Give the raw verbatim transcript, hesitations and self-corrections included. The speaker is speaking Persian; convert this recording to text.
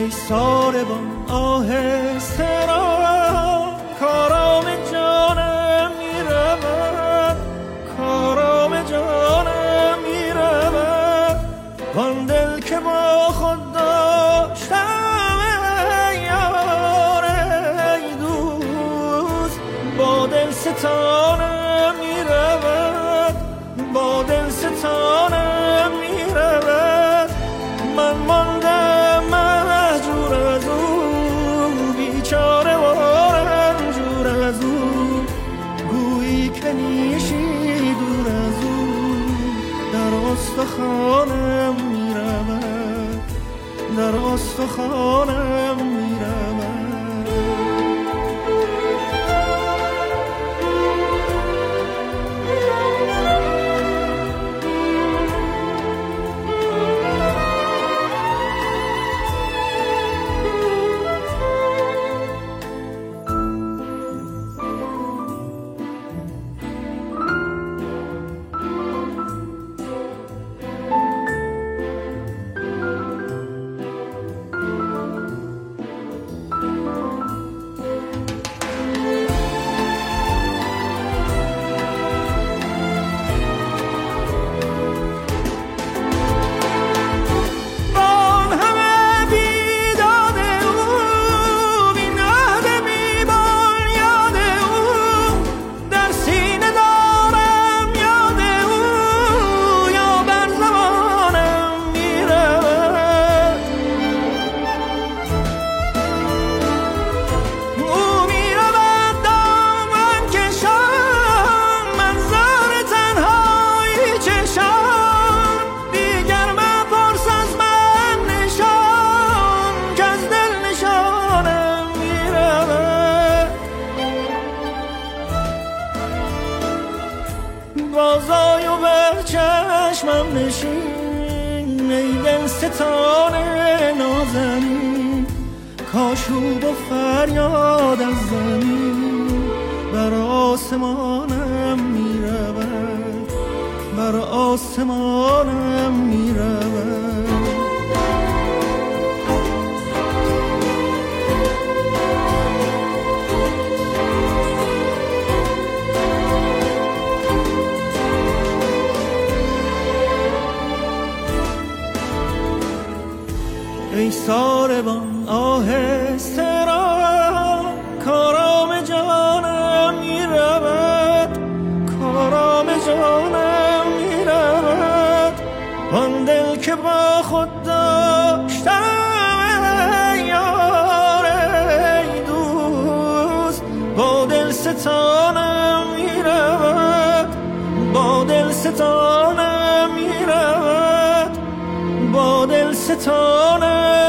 ای ساربان آهسته را کارام جانم میرود، کارام جانم میرود. وان دل که با خود داشتم ای یار ای دوست، با دل ستانم میرود، با دل ستانم میرود. من ماندم مهجور از او، بیچاره و رنجور از او. گویی که نیشی دور از او، در استخوانم میرود، در استخوانم میرود. بازای و به چشمم نشین، ای دل ستاره نازنین. کاشوب و فریاد از زمین، بر آسمانم میرود، بر آسمانم میرود. ای ساربان آهسته را کارام جانم میرود، کارام جانم میرود. آن دل که با خود داشتم ای یار ای دوست، با دل ستانم میرود، با دل ستانم میرود، با دل ستانم